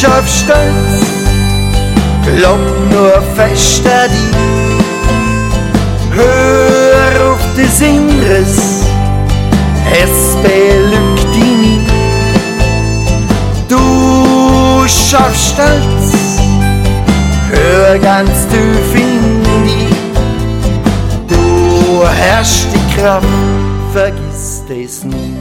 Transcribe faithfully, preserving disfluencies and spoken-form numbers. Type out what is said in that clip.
schaffst stolz, glaub nur fest an dich. Hör auf des Inneres, es belügt dich nie. Du schaffst stolz, hör ganz tief in dich. Du hast die Kraft, vergiss das nie.